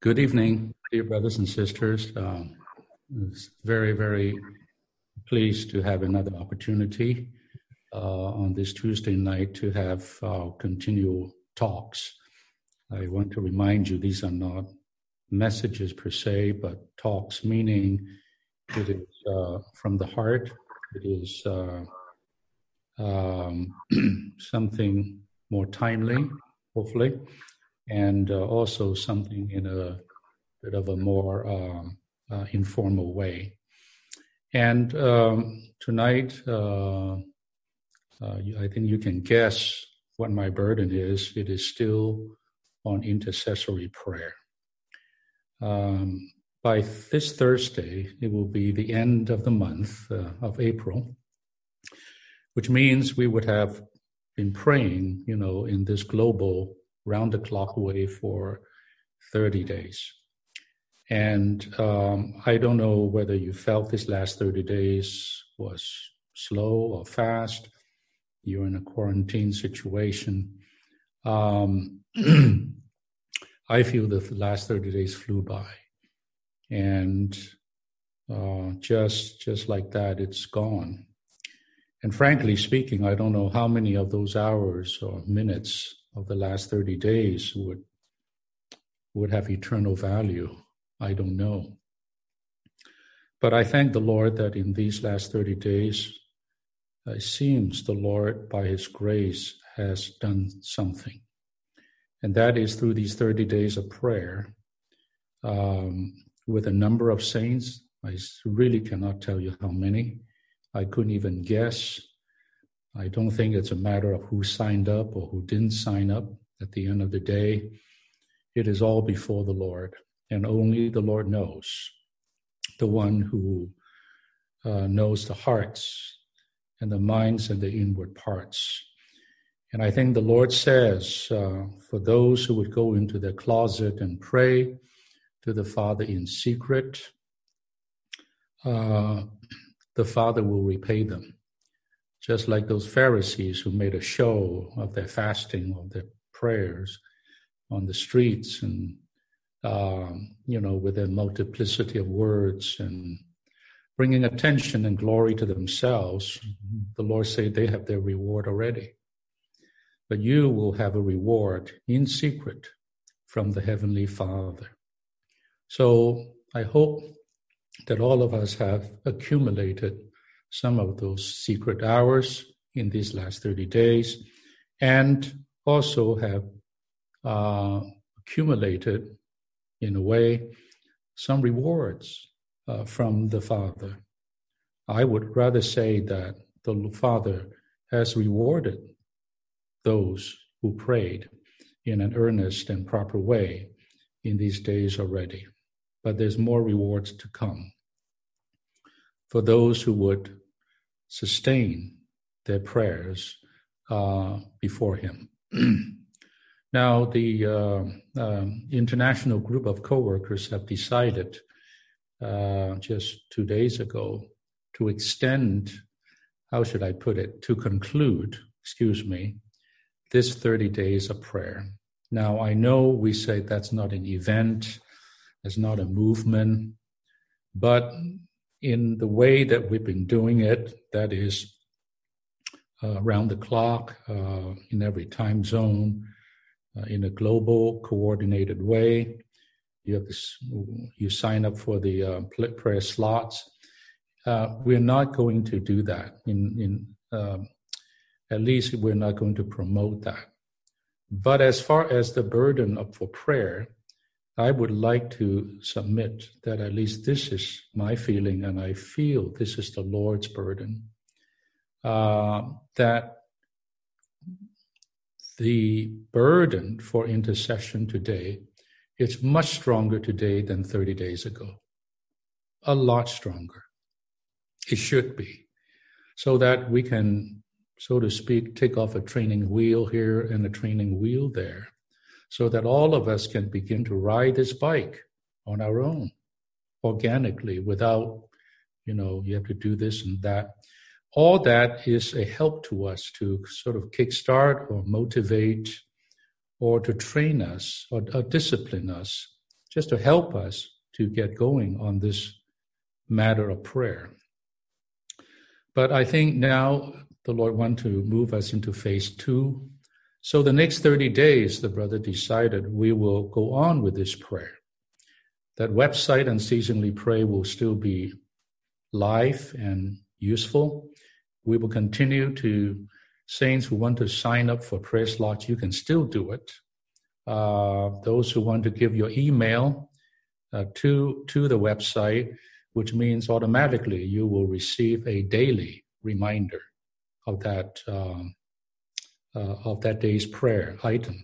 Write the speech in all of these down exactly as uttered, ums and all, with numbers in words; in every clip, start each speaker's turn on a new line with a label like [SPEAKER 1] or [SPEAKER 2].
[SPEAKER 1] Good evening, dear brothers and sisters. Um, it's very, very pleased to have another opportunity uh, on this Tuesday night to have uh, continual talks. I want to remind you these are not messages per se, but talks, meaning it is uh, from the heart. It is uh, um, something more timely, hopefully, and uh, also something in a bit of a more um, uh, informal way. And um, tonight, uh, uh, I think you can guess what my burden is. It is still on intercessory prayer. Um, by this Thursday, it will be the end of the month uh, of April, which means we would have been praying, you know, in this global round-the-clock way for thirty days. And um, I don't know whether you felt this last thirty days was slow or fast. You're in a quarantine situation. Um, I feel the last thirty days flew by. And uh, just, just like that, it's gone. And frankly speaking, I don't know how many of those hours or minutes of the last thirty days would would have eternal value. I don't know. But I thank the Lord that in these last thirty days, it seems the Lord, by His grace, has done something. And that is through these thirty days of prayer um, with a number of saints. I really cannot tell you how many. I couldn't even guess. I don't think it's a matter of who signed up or who didn't sign up. At the end of the day, it is all before the Lord, and only the Lord knows, the one who uh, knows the hearts and the minds and the inward parts. And I think the Lord says, uh, for those who would go into their closet and pray to the Father in secret, uh, the Father will repay them. Just like those Pharisees who made a show of their fasting, of their prayers on the streets, and, um, you know, with their multiplicity of words and bringing attention and glory to themselves, the Lord said they have their reward already. But you will have a reward in secret from the Heavenly Father. So I hope that all of us have accumulated some of those secret hours in these last thirty days, and also have uh, accumulated, in a way, some rewards uh, from the Father. I would rather say that the Father has rewarded those who prayed in an earnest and proper way in these days already. But there's more rewards to come for those who would sustain their prayers uh, before Him. Now, the uh, um, international group of co-workers have decided uh, just two days ago to extend, how should I put it, to conclude, excuse me, this thirty days of prayer. Now, I know we say that's not an event, it's not a movement, but in the way that we've been doing it, that is uh, around the clock, uh, in every time zone, uh, in a global, coordinated way. You have this, you sign up for the uh, prayer slots. Uh, we're not going to do that. In, in um, at least we're not going to promote that. But as far as the burden of for prayer, I would like to submit that at least this is my feeling, and I feel this is the Lord's burden, uh, that the burden for intercession today is much stronger today than thirty days ago. A lot stronger. It should be. So that we can, so to speak, take off a training wheel here and a training wheel there, so that all of us can begin to ride this bike on our own, organically, without, you know, you have to do this and that. All that is a help to us to sort of kickstart or motivate or to train us or, or discipline us just to help us to get going on this matter of prayer. But I think now the Lord wants to move us into phase two. So the next thirty days, the brother decided we will go on with this prayer. That website, Unceasingly Pray, will still be live and useful. We will continue to, saints who want to sign up for prayer slots, you can still do it. Uh, those who want to give your email uh, to, to the website, which means automatically you will receive a daily reminder of that um, uh, of that day's prayer item.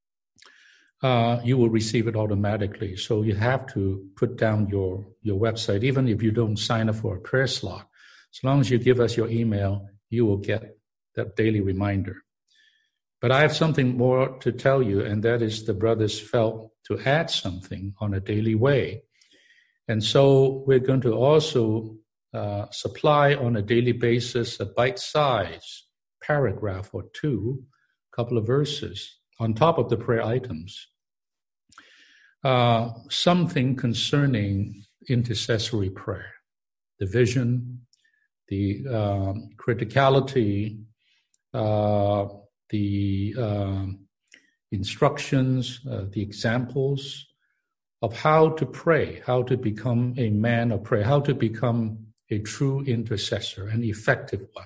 [SPEAKER 1] Uh, you will receive it automatically. So you have to put down your, your website, even if you don't sign up for a prayer slot. As long as you give us your email, you will get that daily reminder. But I have something more to tell you, and that is the brothers felt to add something on a daily way. And so we're going to also uh, supply on a daily basis a bite-sized paragraph or two, a couple of verses, on top of the prayer items. Uh, something concerning intercessory prayer, the vision, the um, criticality, uh, the uh, instructions, uh, the examples of how to pray, how to become a man of prayer, how to become a true intercessor, an effective one.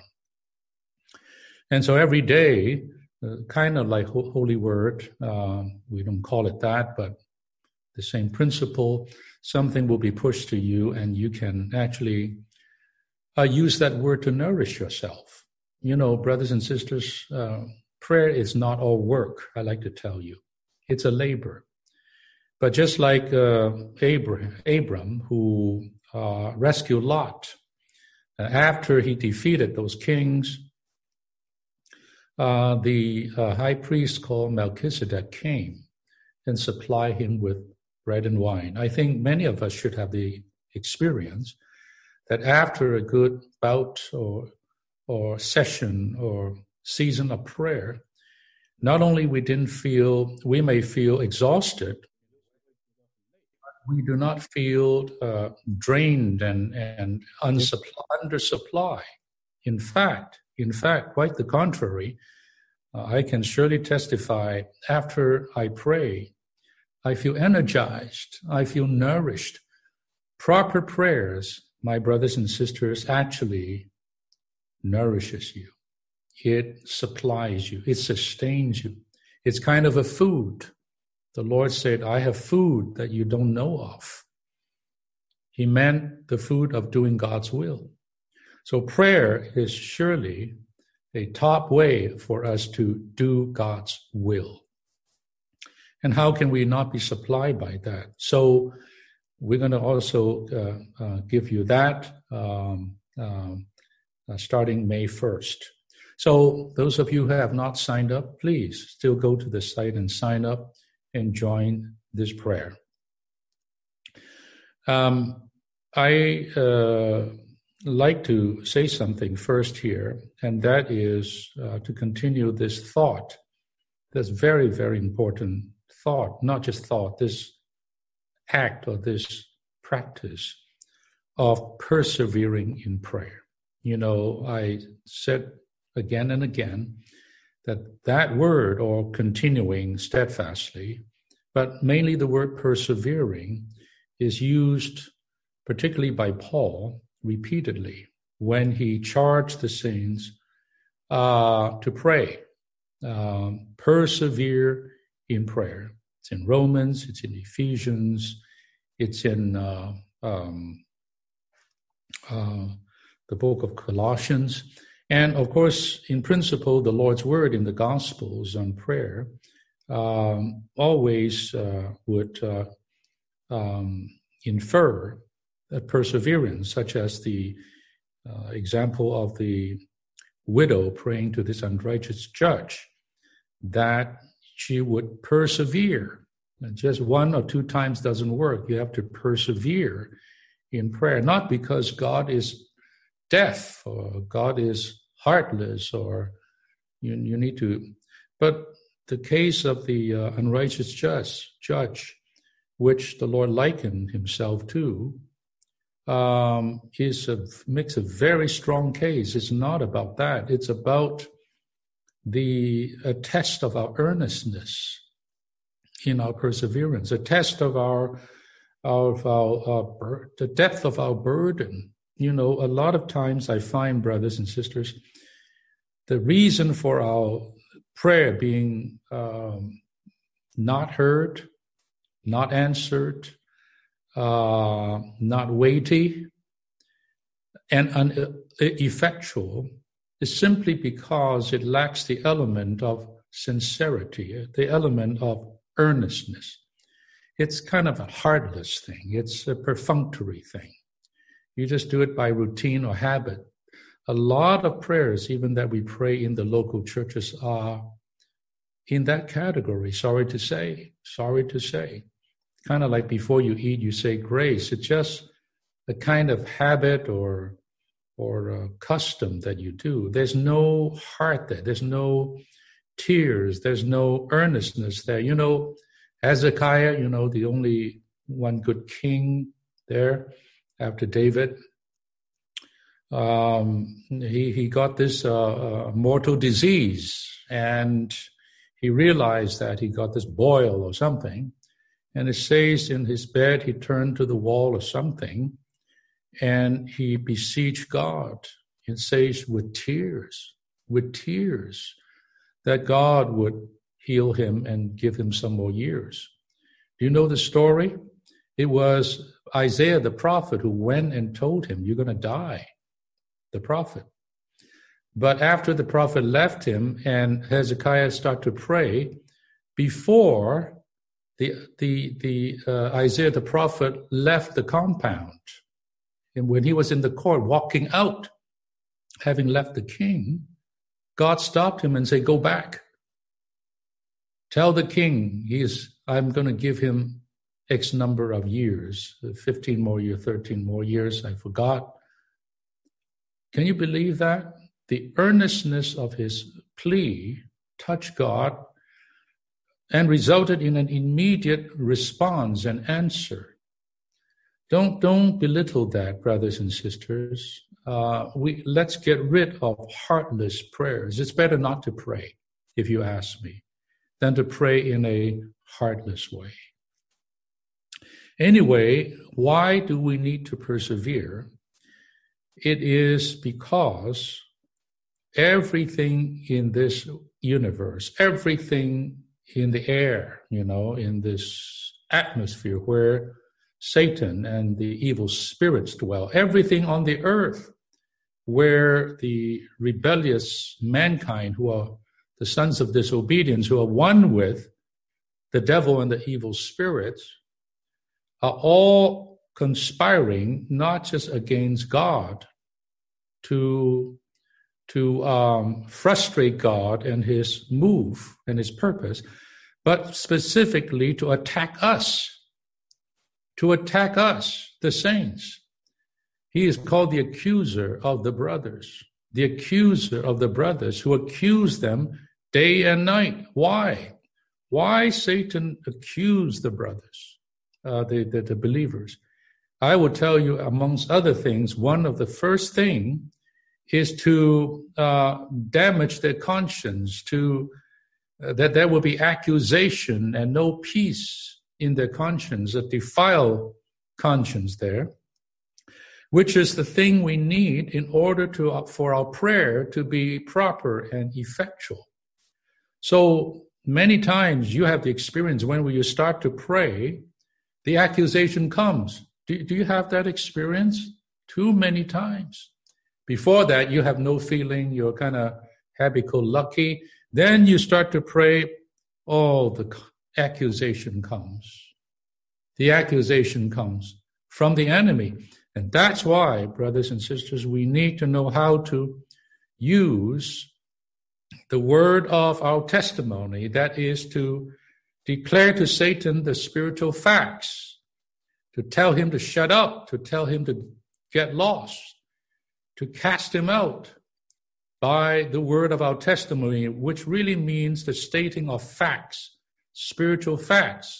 [SPEAKER 1] And so every day, uh, kind of like Holy Word, uh, we don't call it that, but the same principle, something will be pushed to you, and you can actually uh, use that word to nourish yourself. You know, brothers and sisters, uh, prayer is not all work, I like to tell you. It's a labor. But just like uh, Abraham, Abram, who uh, rescued Lot, uh, after he defeated those kings, uh, the uh, high priest called Melchizedek came and supplied him with bread and wine. I think many of us should have the experience that after a good bout or or session or season of prayer, not only we didn't feel, we may feel exhausted, we do not feel uh, drained and, and unsupply, undersupply. In fact, in fact, quite the contrary. Uh, I can surely testify, after I pray, I feel energized, I feel nourished. Proper prayers, my brothers and sisters, actually nourishes you. It supplies you. It sustains you. It's kind of a food. The Lord said, I have food that you don't know of. He meant the food of doing God's will. So prayer is surely a top way for us to do God's will. And how can we not be supplied by that? So we're going to also uh, uh, give you that um, um, uh, starting May first. So those of you who have not signed up, please still go to the site and sign up and join this prayer. Um, I uh, like to say something first here, and that is uh, to continue this thought, this very, very important thought, not just thought, this act or this practice of persevering in prayer. You know, I said again and again that that word, or continuing steadfastly, but mainly the word persevering, is used particularly by Paul repeatedly when he charged the saints uh, to pray, um, persevere in prayer. It's in Romans, it's in Ephesians, it's in uh, um, uh, the book of Colossians. And of course, in principle, the Lord's word in the Gospels on prayer um, always uh, would uh, um, infer that perseverance, such as the uh, example of the widow praying to this unrighteous judge, that she would persevere. Just one or two times doesn't work. You have to persevere in prayer, not because God is deaf or God is heartless, or you, you need to, but the case of the uh, unrighteous judge, judge which the Lord likened himself to, um, is a, makes a very strong case. It's not about that. It's about the a test of our earnestness in our perseverance, a test of our of our, our the depth of our burden. You know, a lot of times I find, brothers and sisters, the reason for our prayer being um, not heard, not answered, uh, not weighty, and ineffectual is simply because it lacks the element of sincerity, the element of earnestness. It's kind of a heartless thing. It's a perfunctory thing. You just do it by routine or habit. A lot of prayers, even that we pray in the local churches, are in that category. Sorry to say, sorry to say. Kind of like before you eat, you say grace. It's just a kind of habit or or a custom that you do. There's no heart there. There's no tears. There's no earnestness there. You know, Hezekiah, you know, the only one good king there after David, um, he, he got this uh, uh, mortal disease, and he realized that he got this boil or something. And it says in his bed, he turned to the wall or something, and he beseeched God. It says with tears, with tears, that God would heal him and give him some more years. Do you know the story? It was Isaiah the prophet who went and told him, you're going to die, the prophet. But after the prophet left him and Hezekiah started to pray, before the the the uh, Isaiah the prophet left the compound, and when he was in the court walking out, having left the king, God stopped him and said, go back. Tell the king he is, I'm going to give him X number of years, fifteen more years, thirteen more years, I forgot. Can you believe that? The earnestness of his plea touched God and resulted in an immediate response and answer. Don't, don't belittle that, brothers and sisters. Uh, we let's get rid of heartless prayers. It's better not to pray, if you ask me, than to pray in a heartless way. Anyway, why do we need to persevere? It is because everything in this universe, everything in the air, you know, in this atmosphere where Satan and the evil spirits dwell, everything on the earth where the rebellious mankind, who are the sons of disobedience, who are one with the devil and the evil spirits, are all conspiring not just against God to, to um, frustrate God and his move and his purpose, but specifically to attack us, to attack us, the saints. He is called the accuser of the brothers, the accuser of the brothers who accuse them day and night. Why? Why Satan accused the brothers, uh, the, the, the believers? I will tell you, amongst other things, one of the first thing is to uh, damage their conscience, to uh, that there will be accusation and no peace in their conscience, a defiled conscience there, which is the thing we need in order to uh, for our prayer to be proper and effectual. So many times you have the experience when you start to pray, the accusation comes. Do, do you have that experience? Too many times. Before that, you have no feeling, you're kind of happy-go-lucky. Then you start to pray, oh, the accusation comes. The accusation comes from the enemy. And that's why, brothers and sisters, we need to know how to use the word of our testimony, that is to declare to Satan the spiritual facts, to tell him to shut up, to tell him to get lost, to cast him out by the word of our testimony, which really means the stating of facts, spiritual facts.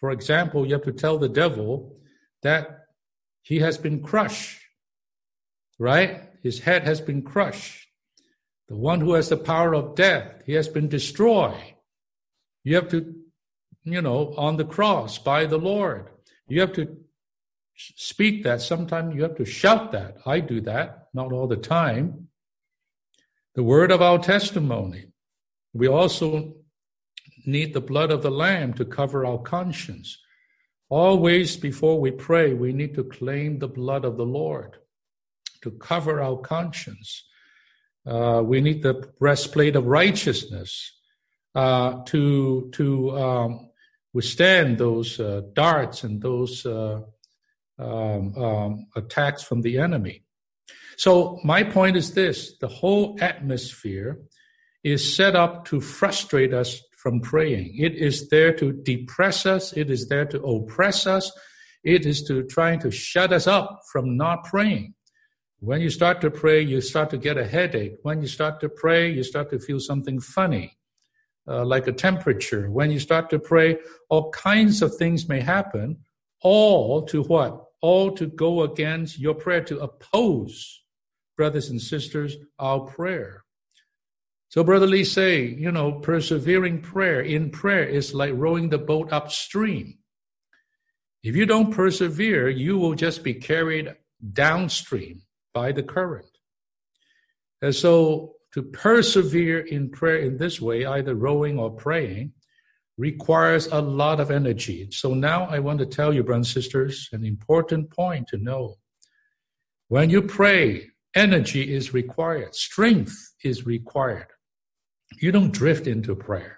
[SPEAKER 1] For example, you have to tell the devil that he has been crushed, right? His head has been crushed. The one who has the power of death, he has been destroyed. You have to, you know, on the cross by the Lord. You have to speak that. Sometimes you have to shout that. I do that, not all the time. The word of our testimony. We also need the blood of the Lamb to cover our conscience. Always before we pray, we need to claim the blood of the Lord to cover our conscience. Uh, we need the breastplate of righteousness uh, to to um, withstand those uh, darts and those uh, um, um, attacks from the enemy. So my point is this: the whole atmosphere is set up to frustrate us from praying. It is there to depress us. It is there to oppress us. It is to trying to shut us up from not praying. When you start to pray, you start to get a headache. When you start to pray, you start to feel something funny, uh, like a temperature. When you start to pray, all kinds of things may happen, all to what? All to go against your prayer, to oppose, brothers and sisters, our prayer. So Brother Lee say, you know, persevering prayer in prayer is like rowing the boat upstream. If you don't persevere, you will just be carried downstream by the current. And so to persevere in prayer in this way, either rowing or praying, requires a lot of energy. So now I want to tell you, brothers and sisters, an important point to know. When you pray, energy is required. Strength is required. You don't drift into prayer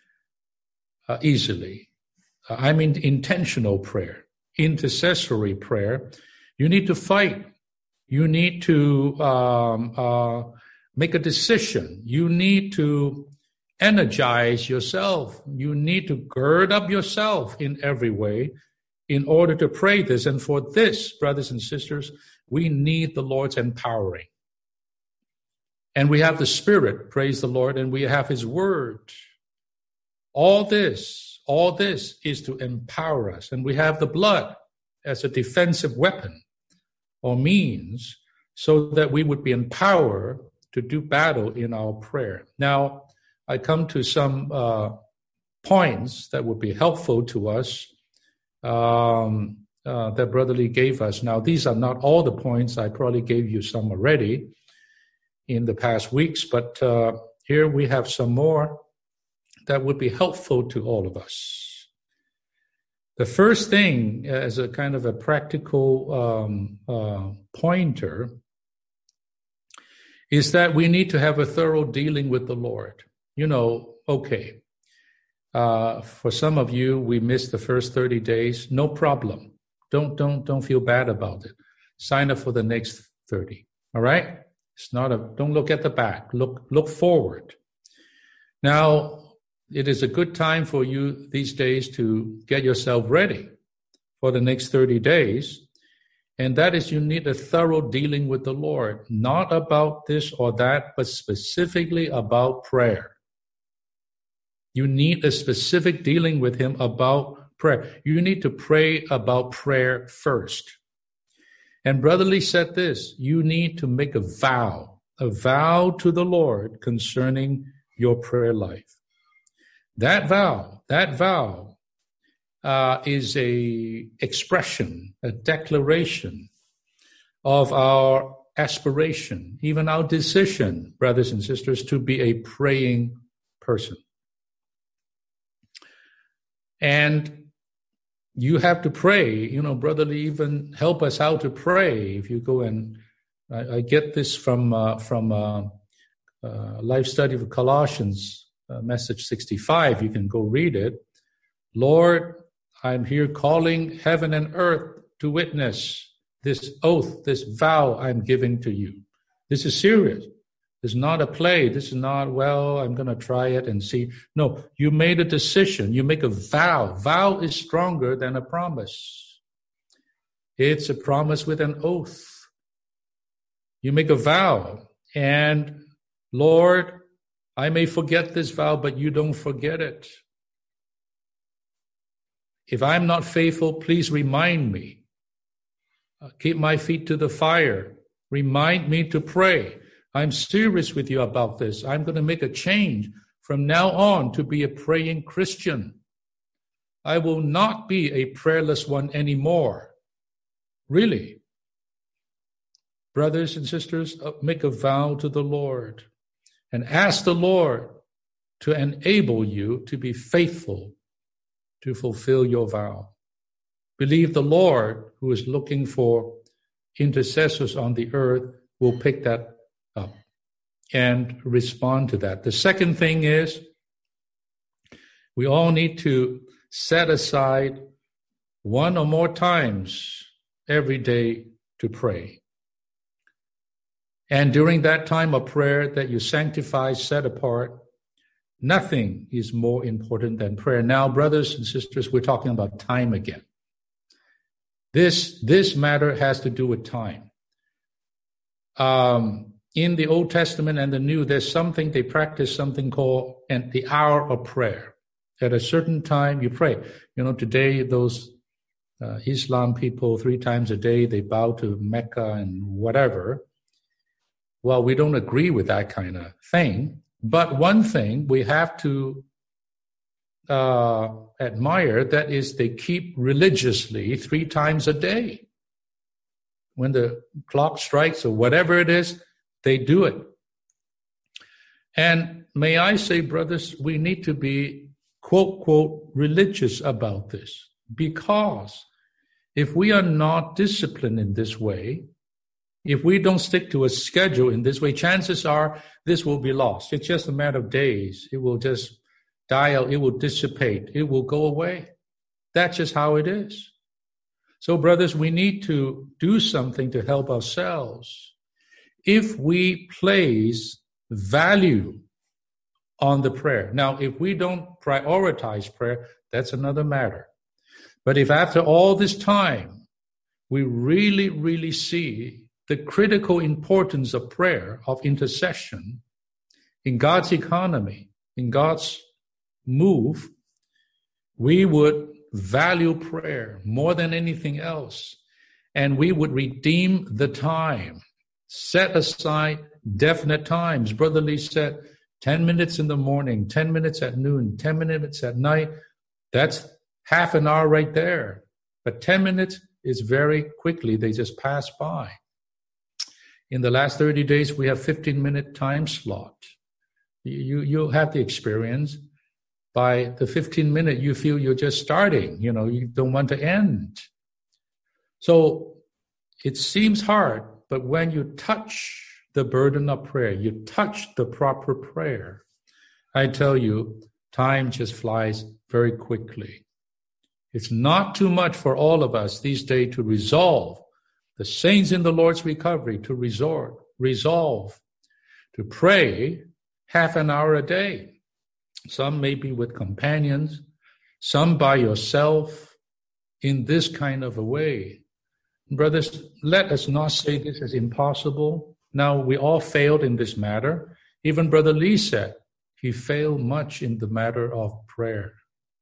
[SPEAKER 1] uh, easily. Uh, I mean intentional prayer, intercessory prayer. You need to fight. You need to um, uh, make a decision. You need to energize yourself. You need to gird up yourself in every way in order to pray this. And for this, brothers and sisters, we need the Lord's empowering. And we have the Spirit, praise the Lord, and we have His Word. All this, all this is to empower us. And we have the blood as a defensive weapon or means so that we would be empowered to do battle in our prayer. Now, I come to some uh, points that would be helpful to us um, uh, that Brother Lee gave us. Now, these are not all the points. I probably gave you some already in the past weeks, but uh, here we have some more that would be helpful to all of us. The first thing, as a kind of a practical um, uh, pointer, is that we need to have a thorough dealing with the Lord. You know, okay, uh, for some of you, we missed the first thirty days. No problem. Don't don't don't feel bad about it. Sign up for the next thirty. All right. It's not a. Don't look at the back. Look look forward. Now, it is a good time for you these days to get yourself ready for the next thirty days. And that is, you need a thorough dealing with the Lord, not about this or that, but specifically about prayer. You need a specific dealing with Him about prayer. You need to pray about prayer first. And Brother Lee said this, you need to make a vow, a vow to the Lord concerning your prayer life. That vow, that vow uh, is a expression, a declaration of our aspiration, even our decision, brothers and sisters, to be a praying person. And you have to pray. You know, Brother Lee even help us how to pray. If you go and, I, I get this from uh, from uh, uh, Life Study of Colossians, uh, message sixty-five. You can go read it. Lord, I'm here calling heaven and earth to witness this oath, this vow I'm giving to you. This is serious. It's not a play. This is not, well, I'm going to try it and see. No, you made a decision. You make a vow. Vow is stronger than a promise. It's a promise with an oath. You make a vow. And Lord, I may forget this vow, but you don't forget it. If I'm not faithful, please remind me. Uh, keep my feet to the fire. Remind me to pray. I'm serious with you about this. I'm going to make a change from now on to be a praying Christian. I will not be a prayerless one anymore. Really. Brothers and sisters, make a vow to the Lord and ask the Lord to enable you to be faithful to fulfill your vow. Believe the Lord, who is looking for intercessors on the earth, will pick that up and respond to that. The second thing is we all need to set aside one or more times every day to pray. And during that time of prayer that you sanctify, set apart, nothing is more important than prayer. Now, brothers and sisters, we're talking about time again. This, this matter has to do with time. Um, in the Old Testament and the New, there's something, they practice something called and the hour of prayer. At a certain time, you pray. You know, today, those uh, Islam people, three times a day, they bow to Mecca and whatever. Well, we don't agree with that kind of thing. But one thing we have to uh, admire, that is they keep religiously three times a day. When the clock strikes or whatever it is, they do it. And may I say, brothers, we need to be, quote, quote, religious about this. Because if we are not disciplined in this way, if we don't stick to a schedule in this way, chances are this will be lost. It's just a matter of days. It will just die out. It will dissipate. It will go away. That's just how it is. So, brothers, we need to do something to help ourselves. If we place value on the prayer. Now, if we don't prioritize prayer, that's another matter. But if after all this time, we really, really see the critical importance of prayer, of intercession, in God's economy, in God's move, we would value prayer more than anything else. And we would redeem the time, set aside definite times. Brother Lee said, ten minutes in the morning, ten minutes at noon, ten minutes at night. That's half an hour right there. But ten minutes is very quickly, they just pass by. In the last thirty days, we have fifteen minute time slot. You, you have the experience. By the fifteen minute, you feel you're just starting. You know, you don't want to end. So it seems hard, but when you touch the burden of prayer, you touch the proper prayer, I tell you, time just flies very quickly. It's not too much for all of us these days to resolve, the saints in the Lord's recovery, to resort, resolve, to pray half an hour a day. Some maybe with companions, some by yourself, in this kind of a way. Brothers, let us not say this is impossible. Now, we all failed in this matter. Even Brother Lee said he failed much in the matter of prayer.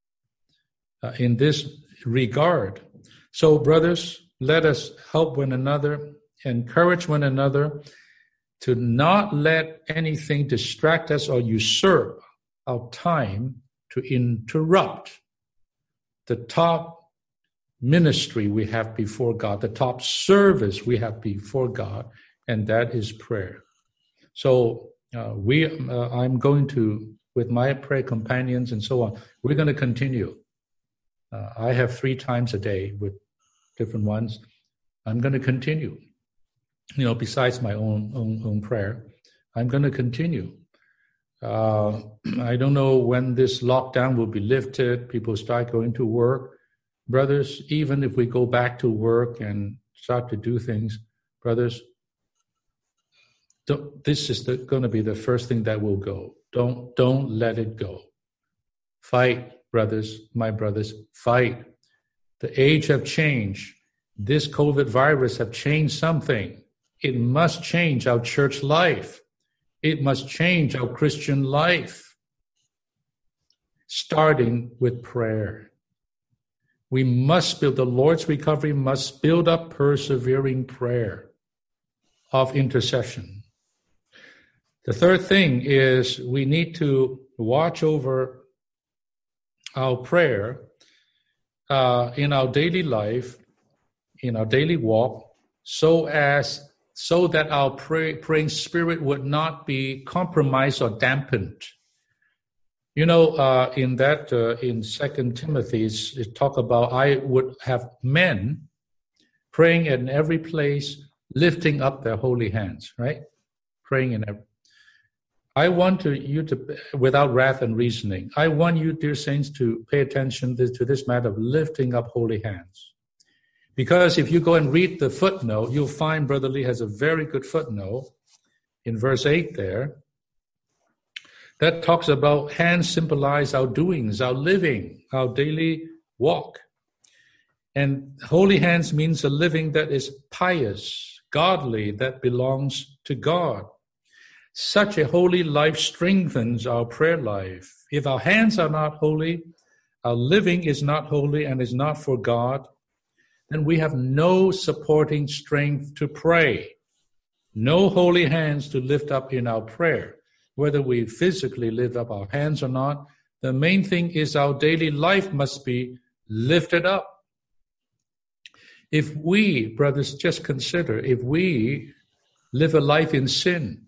[SPEAKER 1] Uh, in this regard. So, brothers, let us help one another, encourage one another to not let anything distract us or usurp our time to interrupt the top ministry we have before God, the top service we have before God, and that is prayer. So uh, we, uh, I'm going to, with my prayer companions and so on, we're going to continue. Uh, I have three times a day with different ones. I'm going to continue. You know, besides my own own, own prayer, I'm going to continue. Uh, I don't know when this lockdown will be lifted. People start going to work. Brothers, even if we go back to work and start to do things, brothers, don't, this is the, going to be the first thing that will go. Don't don't let it go. Fight. Brothers, my brothers, fight. The age have changed. This COVID virus have changed something. It must change our church life. It must change our Christian life. Starting with prayer. We must build, the Lord's recovery must build up persevering prayer of intercession. The third thing is we need to watch over our prayer uh, in our daily life, in our daily walk, so as so that our pray, praying spirit would not be compromised or dampened. You know, uh, in that, uh, in Second Timothy, it talk about I would have men praying in every place, lifting up their holy hands, right? Praying in every. I want to, you to, without wrath and reasoning, I want you, dear saints, to pay attention to, to this matter of lifting up holy hands. Because if you go and read the footnote, you'll find Brother Lee has a very good footnote in verse eight there that talks about hands symbolize our doings, our living, our daily walk. And holy hands means a living that is pious, godly, that belongs to God. Such a holy life strengthens our prayer life. If our hands are not holy, our living is not holy and is not for God, then we have no supporting strength to pray, no holy hands to lift up in our prayer. Whether we physically lift up our hands or not, the main thing is our daily life must be lifted up. If we, brothers, just consider, if we live a life in sin,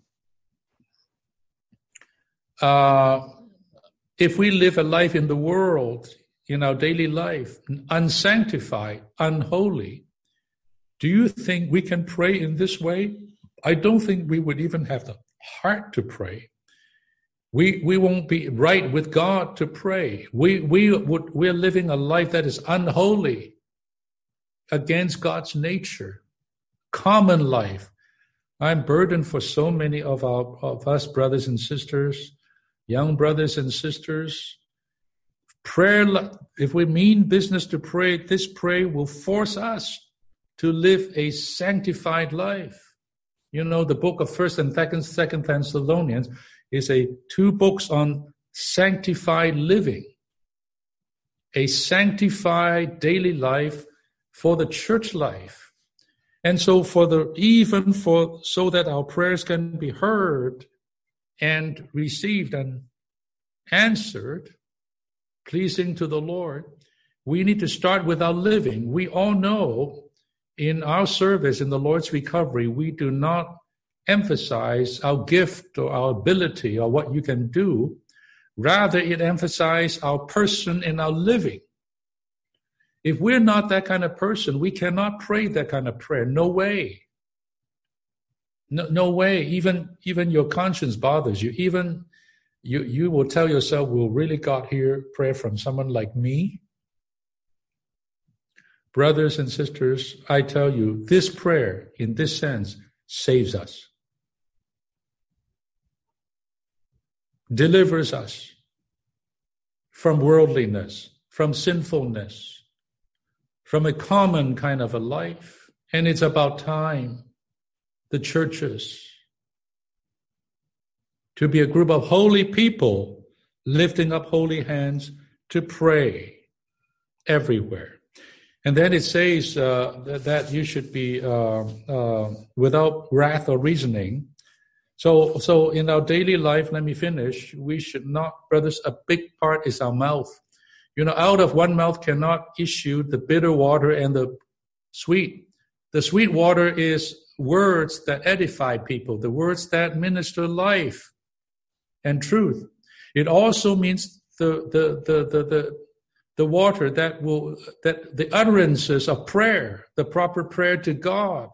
[SPEAKER 1] uh, if we live a life in the world, in our daily life, unsanctified, unholy, do you think we can pray in this way? I don't think we would even have the heart to pray. We we won't be right with God to pray. We we would we're living a life that is unholy, against God's nature, common life. I'm burdened for so many of our of us brothers and sisters, young brothers and sisters. Prayer, if we mean business to pray, this prayer will force us to live a sanctified life. You know, the book of First and Second, Second Thessalonians is a two books on sanctified living, a sanctified daily life for the church life. And so for the, even for, so that our prayers can be heard and received and answered, pleasing to the Lord, we need to start with our living. We all know in our service, in the Lord's recovery, we do not emphasize our gift or our ability or what you can do. Rather, it emphasizes our person and our living. If we're not that kind of person, we cannot pray that kind of prayer. No way. No, no way. Even, even your conscience bothers you. Even you, you will tell yourself, will really God hear prayer from someone like me? Brothers and sisters, I tell you, this prayer, in this sense, saves us. Delivers us from worldliness, from sinfulness, from a common kind of a life. And it's about time the churches to be a group of holy people lifting up holy hands to pray everywhere. And then it says uh, that, that you should be uh, uh, without wrath or reasoning. So, so in our daily life, let me finish, we should not, brothers, a big part is our mouth. You know, out of one mouth cannot issue the bitter water and the sweet. The sweet water is words that edify people, the words that minister life and truth. It also means the the the the the, the water that will that the utterances of prayer, the proper prayer to God.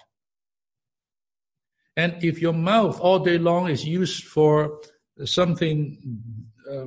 [SPEAKER 1] And if your mouth all day long is used for something uh,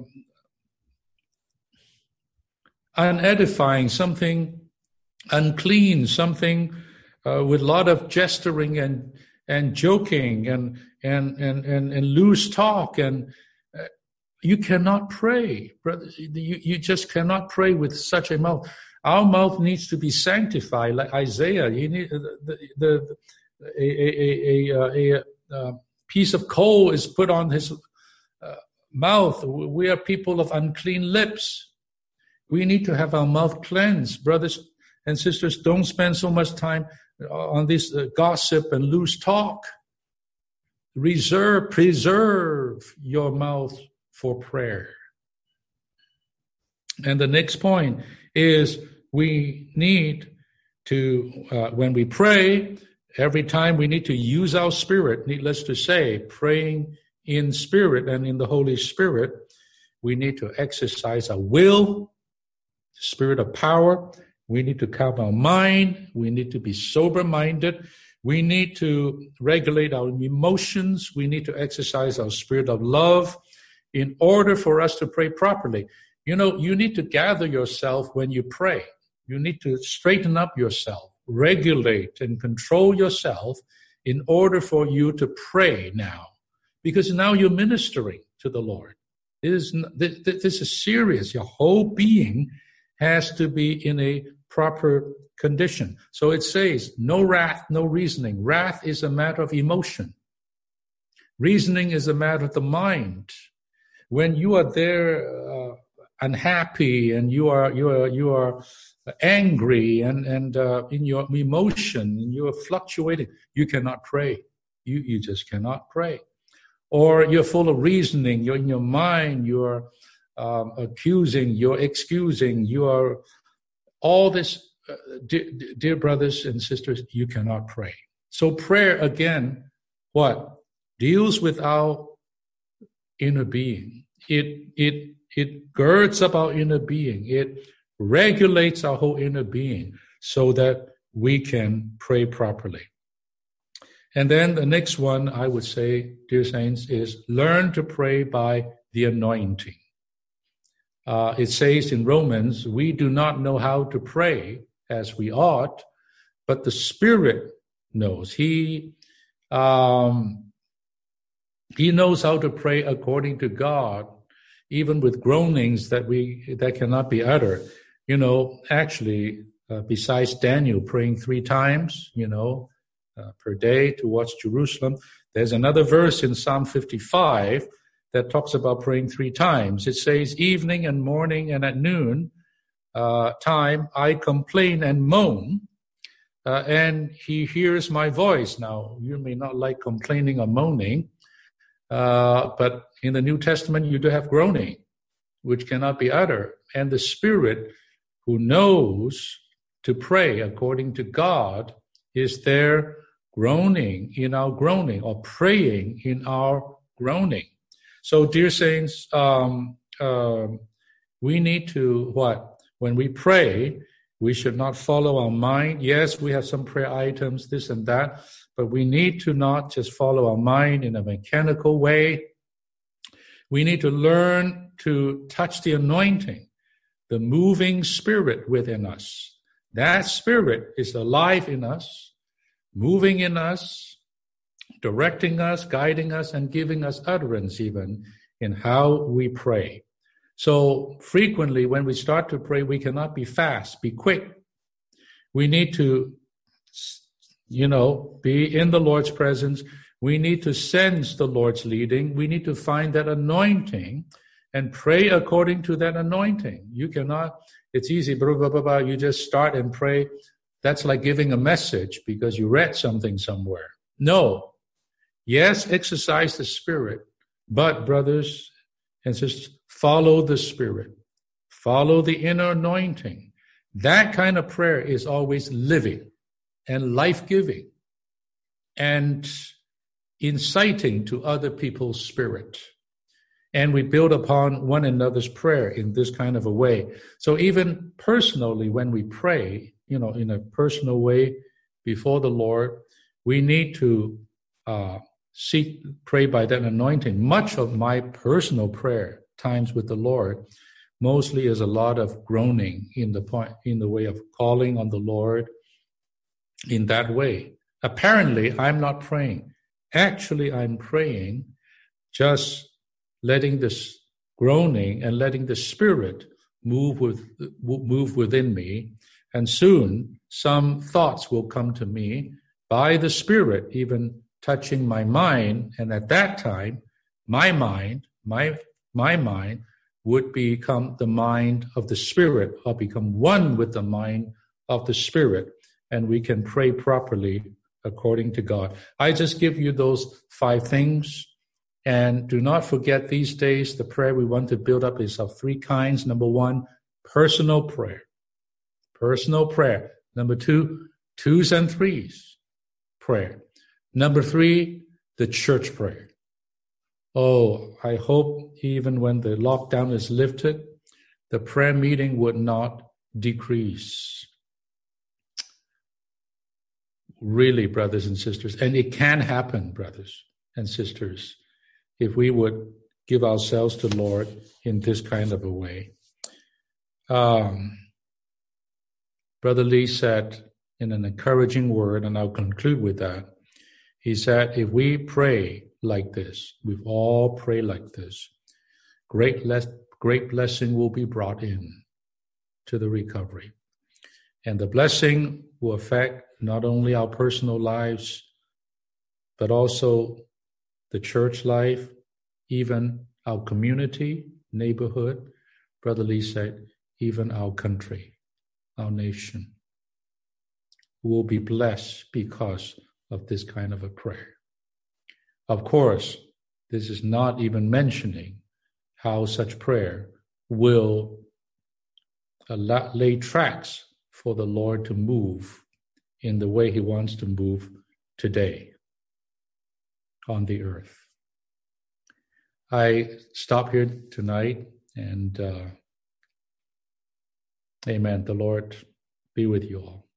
[SPEAKER 1] unedifying, something unclean, something uh, with a lot of gesturing and and joking and and and and, and loose talk, and uh, you cannot pray, brother. You you just cannot pray with such a mouth. Our mouth needs to be sanctified, like Isaiah. You need the the. the A, a, a, a, a piece of coal is put on his uh, mouth. We are people of unclean lips. We need to have our mouth cleansed. Brothers and sisters, don't spend so much time on this uh, gossip and loose talk. Reserve, preserve your mouth for prayer. And the next point is we need to, uh, when we pray, every time we need to use our spirit, needless to say, praying in spirit and in the Holy Spirit, we need to exercise our will, spirit of power. We need to calm our mind. We need to be sober-minded. We need to regulate our emotions. We need to exercise our spirit of love in order for us to pray properly. You know, you need to gather yourself when you pray. You need to straighten up yourself, regulate and control yourself in order for you to pray now. Because now you're ministering to the Lord. It is, this is serious. Your whole being has to be in a proper condition. So it says, no wrath, no reasoning. Wrath is a matter of emotion. Reasoning is a matter of the mind. When you are there uh, unhappy and you are you are you are angry and and uh, in your emotion and you are fluctuating, you cannot pray. You you just cannot pray. Or you're full of reasoning. You're in your mind. You are um, accusing. You're excusing. You are all this. Uh, dear, dear brothers and sisters, you cannot pray. So prayer again, what deals with our inner being. It it it girds up our inner being. It regulates our whole inner being so that we can pray properly. And then the next one, I would say, dear saints, is learn to pray by the anointing. Uh, it says in Romans, we do not know how to pray as we ought, but the Spirit knows. He um, He knows how to pray according to God, even with groanings that we that cannot be uttered. You know, actually, uh, besides Daniel praying three times, you know, uh, per day towards Jerusalem, there's another verse in Psalm fifty-five that talks about praying three times. It says, evening and morning and at noon uh, time, I complain and moan, uh, and he hears my voice. Now, you may not like complaining or moaning, uh, but in the New Testament, you do have groaning, which cannot be uttered. And the Spirit who knows to pray according to God is there groaning in our groaning or praying in our groaning. So, dear saints, um, uh, we need to, what? When we pray, we should not follow our mind. Yes, we have some prayer items, this and that, but we need to not just follow our mind in a mechanical way. We need to learn to touch the anointing, the moving spirit within us. That spirit is alive in us, moving in us, directing us, guiding us, and giving us utterance even in how we pray. So frequently when we start to pray, we cannot be fast, be quick. We need to, you know, be in the Lord's presence. We need to sense the Lord's leading. We need to find that anointing and pray according to that anointing. You cannot, it's easy, blah, blah, blah, blah. You just start and pray. That's like giving a message because you read something somewhere. No. Yes, exercise the Spirit, but brothers and sisters, follow the Spirit. Follow the inner anointing. That kind of prayer is always living and life-giving and inciting to other people's spirit. And we build upon one another's prayer in this kind of a way. So even personally, when we pray, you know, in a personal way before the Lord, we need to uh, seek, pray by that anointing. Much of my personal prayer times with the Lord mostly is a lot of groaning in the point, in the way of calling on the Lord in that way. Apparently, I'm not praying. Actually, I'm praying, just letting this groaning and letting the Spirit move with move within me, and soon some thoughts will come to me by the Spirit, even touching my mind, and at that time, my mind, my my mind would become the mind of the Spirit, or become one with the mind of the Spirit, and we can pray properly according to God. I just give you those five things. And do not forget, these days, the prayer we want to build up is of three kinds. Number one, personal prayer. Personal prayer. Number two, twos and threes prayer. Number three, the church prayer. Oh, I hope even when the lockdown is lifted, the prayer meeting would not decrease. Really, brothers and sisters. And it can happen, brothers and sisters, if we would give ourselves to the Lord in this kind of a way. Um, Brother Lee said in an encouraging word, and I'll conclude with that, he said, if we pray like this, we all pray like this, great, les- great blessing will be brought in to the recovery. And the blessing will affect not only our personal lives, but also the church life, even our community, neighborhood. Brother Lee said, even our country, our nation will be blessed because of this kind of a prayer. Of course, this is not even mentioning how such prayer will lay tracks for the Lord to move in the way he wants to move today on the earth. I stop here tonight, and uh, amen. The Lord be with you all.